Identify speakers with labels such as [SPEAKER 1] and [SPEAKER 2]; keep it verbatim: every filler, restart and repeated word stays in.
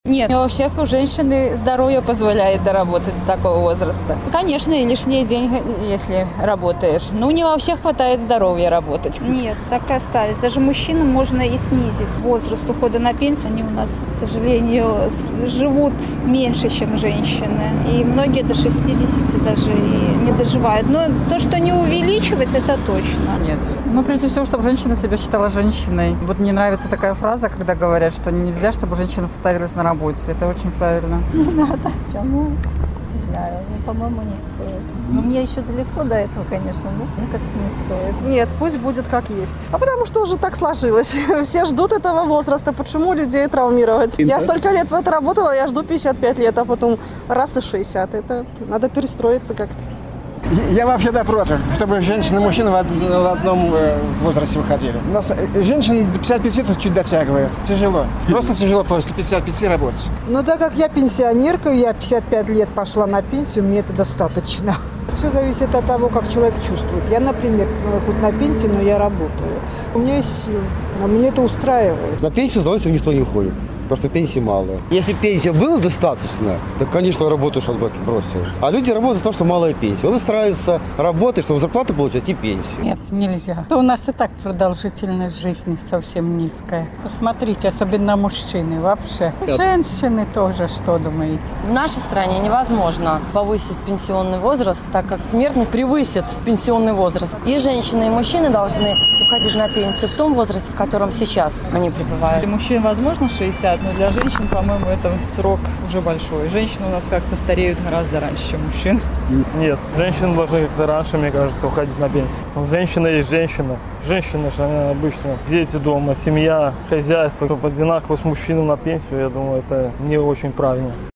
[SPEAKER 1] Нет, не у всех у женщины здоровье позволяет доработать до такого возраста. Конечно, и лишние деньги, если работаешь. Но не во всех хватает здоровья работать.
[SPEAKER 2] Нет, так и оставить. Даже мужчинам можно и снизить возраст ухода на пенсию. Они у нас, к сожалению, живут меньше, чем женщины. И многие до шестидесяти даже и не доживают. Но то, что не увеличивать, это точно.
[SPEAKER 3] Нет. Ну, прежде всего, чтобы женщина себя считала женщиной. Вот мне нравится такая фраза, когда говорят, что нельзя, чтобы женщина состарилась на работе. Это очень правильно.
[SPEAKER 4] Не надо. Почему? Не знаю. Ну, по-моему, не стоит. Но мне еще далеко до этого, конечно, но мне кажется, не стоит.
[SPEAKER 5] Нет, пусть будет как есть. А потому что уже так сложилось. Все ждут этого возраста. Почему людей травмировать? Я столько лет в это работала, я жду пятьдесят пять лет, а потом раз и шестьдесят. Это надо перестроиться как-то.
[SPEAKER 6] Я вообще да против, чтобы женщины и мужчины в одном возрасте выходили. У нас женщины до пятидесяти пяти чуть дотягивают. Тяжело. Просто тяжело после пятидесяти пяти работать.
[SPEAKER 7] Ну, так как я пенсионерка, я пятьдесят пять лет пошла на пенсию, мне это достаточно. Все зависит от того, как человек чувствует. Я, например, хоть на пенсии, но я работаю. У меня есть силы, но мне это устраивает.
[SPEAKER 8] На пенсию, знаете, никто не уходит, потому что пенсии мало. Если пенсия была достаточно, то, конечно, работу что бросил. А люди работают за то, что малая пенсия. Он старается работать, чтобы зарплату получать и пенсию.
[SPEAKER 9] Нет, нельзя. У нас и так продолжительность жизни совсем низкая. Посмотрите, особенно мужчины вообще. Женщины тоже, что думаете?
[SPEAKER 10] В нашей стране невозможно повысить пенсионный возраст, так как смертность превысит пенсионный возраст. И женщины, и мужчины должны уходить на пенсию в том возрасте, в котором сейчас они пребывают.
[SPEAKER 3] Для мужчин возможно шестьдесят, но для женщин, по-моему, это срок уже большой. Женщины у нас как-то стареют гораздо раньше, чем мужчин.
[SPEAKER 11] Нет, женщины должны как-то раньше, мне кажется, уходить на пенсию. Женщина есть женщина. Женщины же, они обычно дети дома, семья, хозяйство. Чтобы одинаково с мужчиной на пенсию, я думаю, это не очень правильно.